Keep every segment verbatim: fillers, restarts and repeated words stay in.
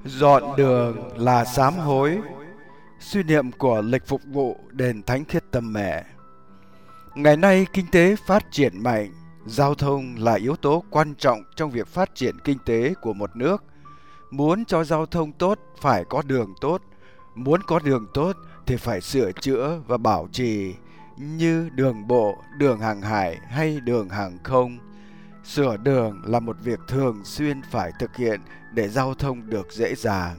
Dọn đường là sám hối. Suy niệm của lịch phục vụ đền Thánh Khiết Tâm Mẹ. Ngày nay kinh tế phát triển mạnh, giao thông là yếu tố quan trọng trong việc phát triển kinh tế của một nước. Muốn cho giao thông tốt phải có đường tốt, muốn có đường tốt thì phải sửa chữa và bảo trì, như đường bộ, đường hàng hải hay đường hàng không. Sửa đường là một việc thường xuyên phải thực hiện để giao thông được dễ dàng.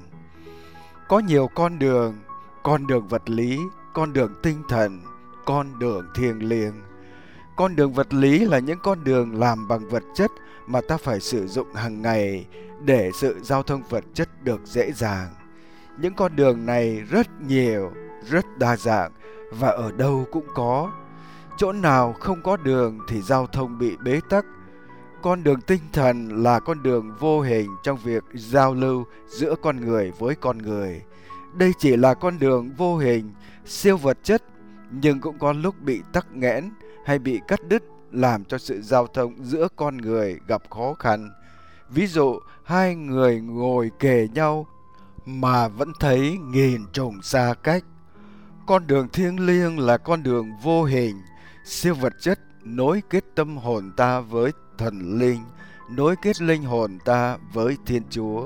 Có nhiều con đường, con đường vật lý, con đường tinh thần, con đường thiêng liêng. Con đường vật lý là những con đường làm bằng vật chất mà ta phải sử dụng hàng ngày để sự giao thông vật chất được dễ dàng. Những con đường này rất nhiều, rất đa dạng và ở đâu cũng có. Chỗ nào không có đường thì giao thông bị bế tắc. Con đường tinh thần là con đường vô hình trong việc giao lưu giữa con người với con người. Đây chỉ là con đường vô hình, siêu vật chất, nhưng cũng có lúc bị tắc nghẽn hay bị cắt đứt, làm cho sự giao thông giữa con người gặp khó khăn. Ví dụ, hai người ngồi kề nhau mà vẫn thấy nghìn trùng xa cách. Con đường thiêng liêng là con đường vô hình, siêu vật chất, nối kết tâm hồn ta với thần linh, nối kết linh hồn ta với Thiên Chúa.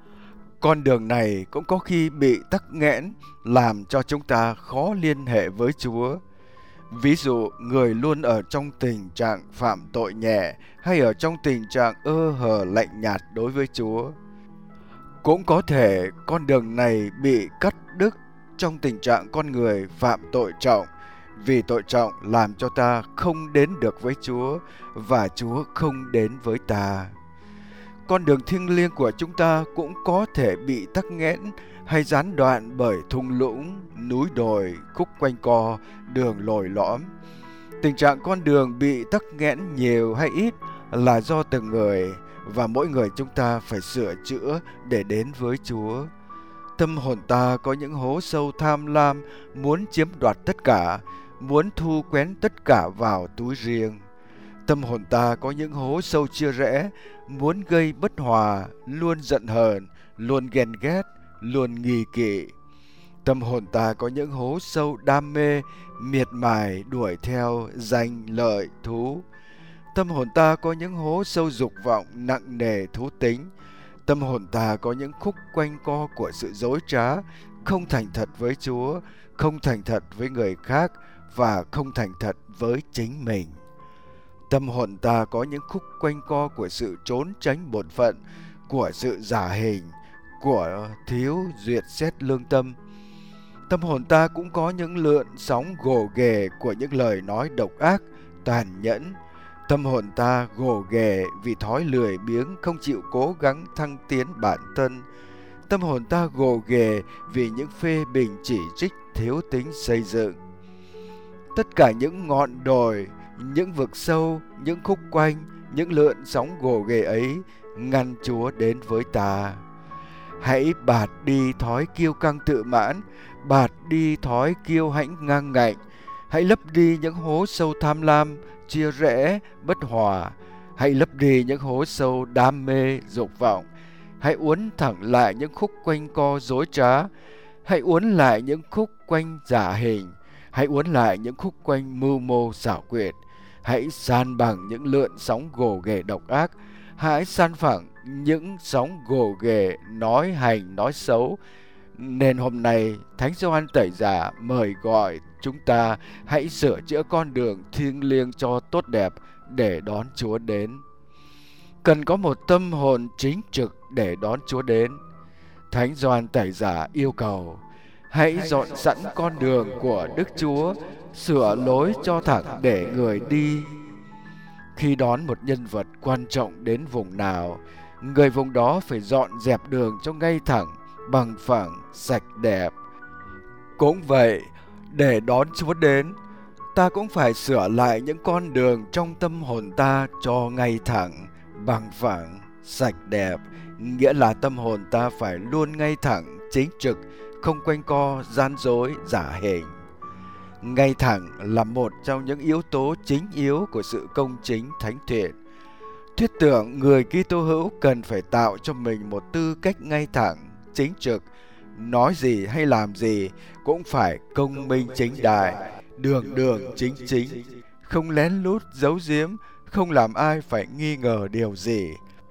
Con đường này cũng có khi bị tắc nghẽn, làm cho chúng ta khó liên hệ với Chúa. Ví dụ, người luôn ở trong tình trạng phạm tội nhẹ hay ở trong tình trạng ơ hờ lạnh nhạt đối với Chúa. Cũng có thể con đường này bị cắt đứt trong tình trạng con người phạm tội trọng, vì tội trọng làm cho ta không đến được với Chúa và Chúa không đến với ta. Con đường thiêng liêng của chúng ta cũng có thể bị tắc nghẽn hay gián đoạn bởi thung lũng, núi đồi, khúc quanh co, đường lồi lõm. Tình trạng con đường bị tắc nghẽn nhiều hay ít là do từng người, và mỗi người chúng ta phải sửa chữa để đến với Chúa. Tâm hồn ta có những hố sâu tham lam, muốn chiếm đoạt tất cả, muốn thu quén tất cả vào túi riêng. Tâm hồn ta có những hố sâu chia rẽ, muốn gây bất hòa, luôn giận hờn, luôn ghen ghét, luôn nghi kỵ. Tâm hồn ta có những hố sâu đam mê, miệt mài đuổi theo danh lợi thú. Tâm hồn ta có những hố sâu dục vọng nặng nề thú tính. Tâm hồn ta có những khúc quanh co của sự dối trá, không thành thật với Chúa, không thành thật với người khác và không thành thật với chính mình. Tâm hồn ta có những khúc quanh co của sự trốn tránh bổn phận, của sự giả hình, của thiếu duyệt xét lương tâm. Tâm hồn ta cũng có những lượn sóng gồ ghề của những lời nói độc ác, tàn nhẫn. Tâm hồn ta gồ ghề vì thói lười biếng, không chịu cố gắng thăng tiến bản thân. Tâm hồn ta gồ ghề vì những phê bình chỉ trích thiếu tính xây dựng. Tất cả những ngọn đồi, những vực sâu, những khúc quanh, những lượn sóng gồ ghề ấy ngăn Chúa đến với ta. Hãy bạt đi thói kiêu căng tự mãn, bạt đi thói kiêu hãnh ngang ngạnh. Hãy lấp đi những hố sâu tham lam, chia rẽ, bất hòa. Hãy lấp đi những hố sâu đam mê, dục vọng. Hãy uốn thẳng lại những khúc quanh co dối trá. Hãy uốn lại những khúc quanh giả hình. Hãy uốn lại những khúc quanh mưu mô xảo quyệt. Hãy san bằng những lượn sóng gồ ghề độc ác. Hãy san phẳng những sóng gồ ghề nói hành nói xấu. Nên hôm nay Thánh Gioan Tẩy Giả mời gọi chúng ta hãy sửa chữa con đường thiêng liêng cho tốt đẹp để đón Chúa đến. Cần có một tâm hồn chính trực để đón Chúa đến. Thánh Gioan Tẩy Giả yêu cầu: hãy dọn sẵn con đường của Đức Chúa, sửa lối cho thẳng để người đi. Khi đón một nhân vật quan trọng đến vùng nào, người vùng đó phải dọn dẹp đường cho ngay thẳng, bằng phẳng, sạch đẹp. Cũng vậy, để đón Chúa đến, ta cũng phải sửa lại những con đường trong tâm hồn ta cho ngay thẳng, bằng phẳng, sạch đẹp. Nghĩa là tâm hồn ta phải luôn ngay thẳng, chính trực, không quanh co, gian dối, giả hình. Ngay thẳng là một trong những yếu tố chính yếu của sự công chính thánh thiện. Thuyết tưởng người Kitô hữu cần phải tạo cho mình một tư cách ngay thẳng, chính trực, nói gì hay làm gì cũng phải công minh chính đại, đường đường chính chính, không lén lút giấu giếm, không làm ai phải nghi ngờ điều gì.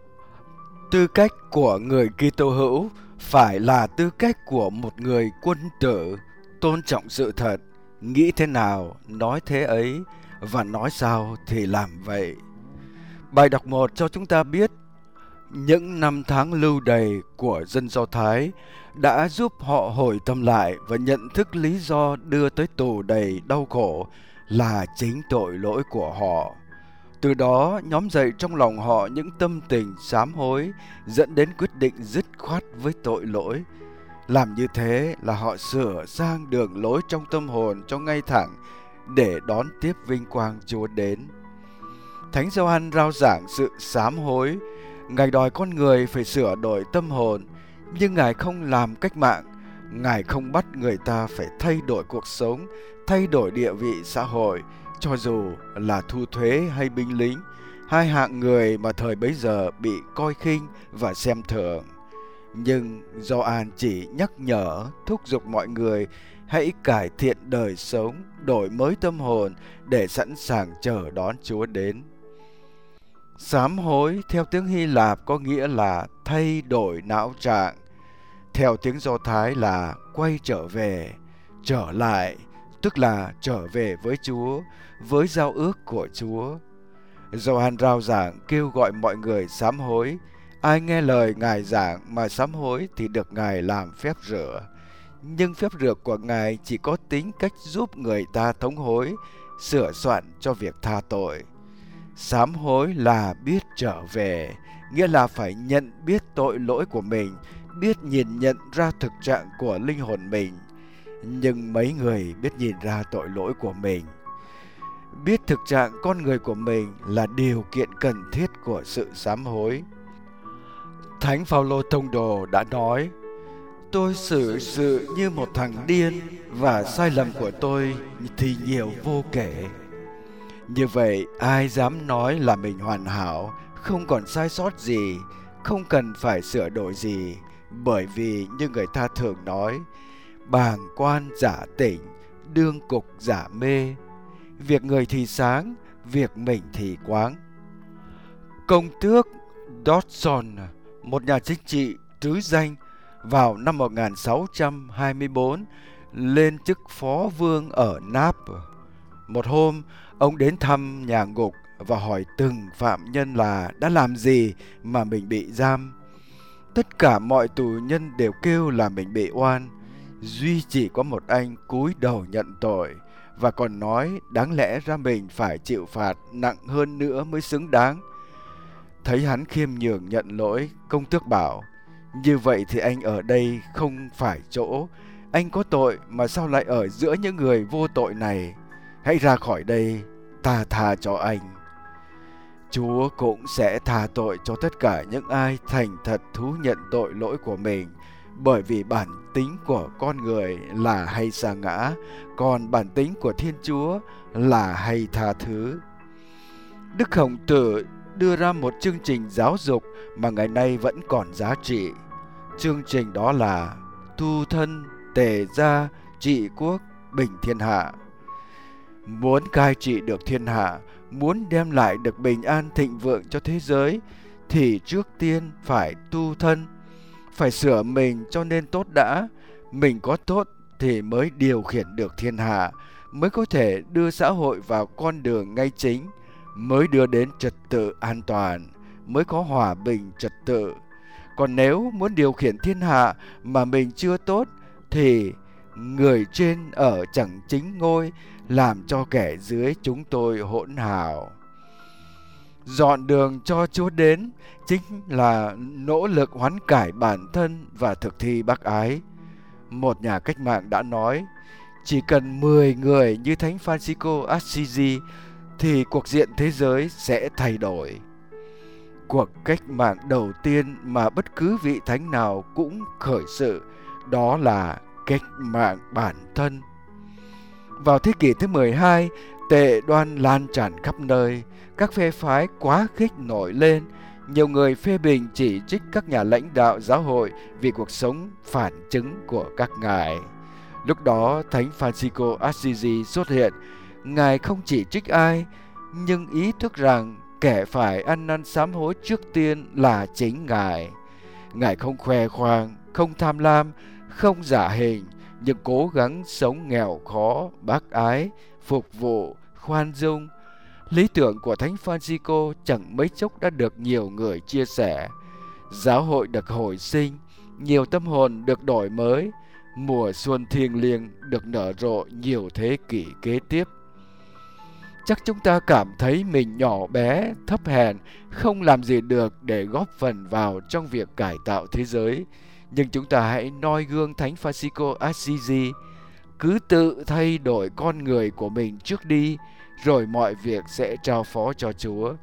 Tư cách của người Kitô hữu phải là tư cách của một người quân tử, tôn trọng sự thật, nghĩ thế nào nói thế ấy, và nói sao thì làm vậy. Bài đọc một cho chúng ta biết những năm tháng lưu đày của dân Do Thái đã giúp họ hồi tâm lại và nhận thức lý do đưa tới tù đầy đau khổ là chính tội lỗi của họ. Từ đó nhóm dậy trong lòng họ những tâm tình sám hối, dẫn đến quyết định dứt khoát với tội lỗi. Làm như thế là họ sửa sang đường lối trong tâm hồn cho ngay thẳng để đón tiếp vinh quang Chúa đến. Thánh Gioan rao giảng sự sám hối. Ngài đòi con người phải sửa đổi tâm hồn, nhưng Ngài không làm cách mạng. Ngài không bắt người ta phải thay đổi cuộc sống, thay đổi địa vị xã hội, cho dù là thu thuế hay binh lính, hai hạng người mà thời bấy giờ bị coi khinh và xem thường. Nhưng Gioan chỉ nhắc nhở, thúc giục mọi người hãy cải thiện đời sống, đổi mới tâm hồn để sẵn sàng chờ đón Chúa đến. Sám hối theo tiếng Hy Lạp có nghĩa là thay đổi não trạng, theo tiếng Do Thái là quay trở về, trở lại, tức là trở về với Chúa, với giao ước của Chúa. Gioan rao giảng kêu gọi mọi người sám hối. Ai nghe lời Ngài giảng mà sám hối thì được Ngài làm phép rửa. Nhưng phép rửa của Ngài chỉ có tính cách giúp người ta thống hối, sửa soạn cho việc tha tội. Sám hối là biết trở về, nghĩa là phải nhận biết tội lỗi của mình, biết nhìn nhận ra thực trạng của linh hồn mình. Nhưng mấy người biết nhìn ra tội lỗi của mình. Biết thực trạng con người của mình là điều kiện cần thiết của sự sám hối. Thánh Phaolô Tông Đồ đã nói: tôi xử sự như một thằng điên, và sai lầm của tôi thì nhiều vô kể. Như vậy, ai dám nói là mình hoàn hảo, không còn sai sót gì, không cần phải sửa đổi gì, bởi vì như người ta thường nói, bàng quan giả tỉnh, đương cục giả mê, việc người thì sáng, việc mình thì quáng. Công tước Dodson, một nhà chính trị trứ danh, vào năm một nghìn sáu trăm hai mươi bốn lên chức phó vương ở Naples. Một hôm, ông đến thăm nhà ngục và hỏi từng phạm nhân là đã làm gì mà mình bị giam. Tất cả mọi tù nhân đều kêu là mình bị oan. Duy chỉ có một anh cúi đầu nhận tội và còn nói đáng lẽ ra mình phải chịu phạt nặng hơn nữa mới xứng đáng. Thấy hắn khiêm nhường nhận lỗi, công tước bảo: như vậy thì anh ở đây không phải chỗ. Anh có tội mà sao lại ở giữa những người vô tội này? Hãy ra khỏi đây, ta tha cho anh. Chúa cũng sẽ tha tội cho tất cả những ai thành thật thú nhận tội lỗi của mình, bởi vì bản tính của con người là hay sa ngã, còn bản tính của Thiên Chúa là hay tha thứ. Đức Khổng Tử đưa ra một chương trình giáo dục mà ngày nay vẫn còn giá trị. Chương trình đó là tu thân, tề gia, trị quốc, bình thiên hạ. Muốn cai trị được thiên hạ, muốn đem lại được bình an thịnh vượng cho thế giới, thì trước tiên phải tu thân, phải sửa mình cho nên tốt đã. Mình có tốt thì mới điều khiển được thiên hạ, mới có thể đưa xã hội vào con đường ngay chính, mới đưa đến trật tự an toàn, mới có hòa bình trật tự. Còn nếu muốn điều khiển thiên hạ mà mình chưa tốt, thì người trên ở chẳng chính ngôi, làm cho kẻ dưới chúng tôi hỗn hào. Dọn đường cho Chúa đến chính là nỗ lực hoán cải bản thân và thực thi bác ái. Một nhà cách mạng đã nói, chỉ cần mười người như Thánh Francisco Assisi thì cuộc diện thế giới sẽ thay đổi. Cuộc cách mạng đầu tiên mà bất cứ vị thánh nào cũng khởi sự, đó là cách mạng bản thân. Vào thế kỷ thứ mười hai, tệ đoan lan tràn khắp nơi, các phe phái quá khích nổi lên, Nhiều người phê bình chỉ trích các nhà lãnh đạo giáo hội vì cuộc sống phản chứng của các ngài. Lúc đó, Thánh Francisco Assisi xuất hiện. Ngài không chỉ trích ai, nhưng ý thức rằng kẻ phải ăn năn sám hối trước tiên là chính Ngài. Ngài không khoe khoang, không tham lam, không giả hình, nhưng cố gắng sống nghèo khó, bác ái, phục vụ, khoan dung. Lý tưởng của Thánh Francisco chẳng mấy chốc đã được nhiều người chia sẻ. Giáo hội được hồi sinh, nhiều tâm hồn được đổi mới, mùa xuân thiêng liêng được nở rộ nhiều thế kỷ kế tiếp. Chắc chúng ta cảm thấy mình nhỏ bé, thấp hèn, không làm gì được để góp phần vào trong việc cải tạo thế giới. Nhưng chúng ta hãy noi gương Thánh Francisco Assisi, cứ tự thay đổi con người của mình trước đi, rồi mọi việc sẽ trao phó cho Chúa.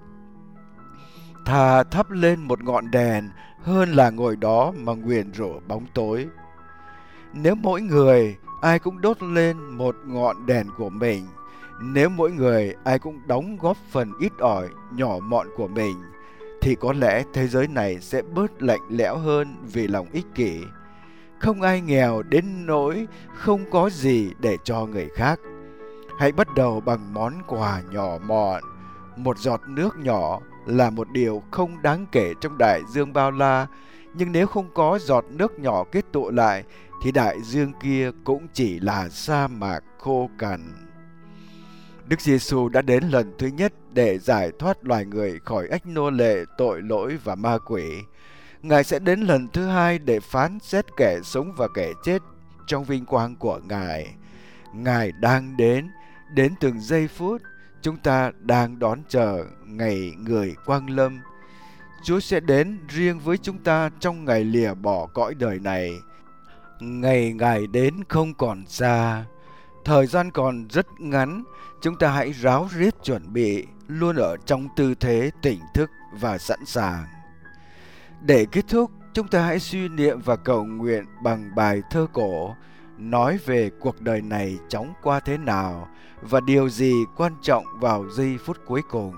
Thà thắp lên một ngọn đèn hơn là ngồi đó mà nguyền rủa bóng tối. Nếu mỗi người ai cũng đốt lên một ngọn đèn của mình, nếu mỗi người ai cũng đóng góp phần ít ỏi nhỏ mọn của mình, thì có lẽ thế giới này sẽ bớt lạnh lẽo hơn vì lòng ích kỷ. Không ai nghèo đến nỗi không có gì để cho người khác. Hãy bắt đầu bằng món quà nhỏ mọn. Một giọt nước nhỏ là một điều không đáng kể trong đại dương bao la, nhưng nếu không có giọt nước nhỏ kết tụ lại thì đại dương kia cũng chỉ là sa mạc khô cằn. Đức Giêsu đã đến lần thứ nhất để giải thoát loài người khỏi ách nô lệ, tội lỗi và ma quỷ. Ngài sẽ đến lần thứ hai để phán xét kẻ sống và kẻ chết trong vinh quang của Ngài. Ngài đang đến, đến từng giây phút. Chúng ta đang đón chờ ngày người quang lâm. Chúa sẽ đến riêng với chúng ta trong ngày lìa bỏ cõi đời này. Ngày Ngài đến không còn xa. Thời gian còn rất ngắn. Chúng ta hãy ráo riết chuẩn bị, luôn ở trong tư thế tỉnh thức và sẵn sàng. Để kết thúc, chúng ta hãy suy niệm và cầu nguyện bằng bài thơ cổ, nói về cuộc đời này chóng qua thế nào và điều gì quan trọng vào giây phút cuối cùng.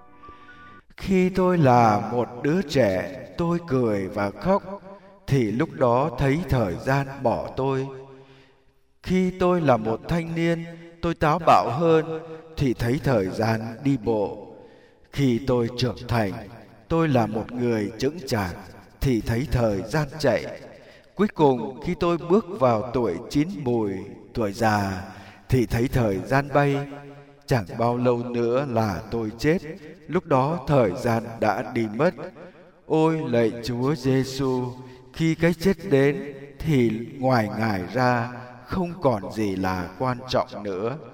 Khi tôi là một đứa trẻ, tôi cười và khóc, thì lúc đó thấy thời gian bỏ tôi. Khi tôi là một thanh niên, tôi táo bạo hơn, thì thấy thời gian đi bộ. Khi tôi trưởng thành, tôi là một người chững chạc, thì thấy thời gian chạy. Cuối cùng khi tôi bước vào tuổi chín mùi, tuổi già, thì thấy thời gian bay. Chẳng bao lâu nữa là tôi chết, lúc đó thời gian đã đi mất. Ôi lạy Chúa Giêsu, khi cái chết đến thì ngoài Ngài ra không còn gì là quan trọng nữa.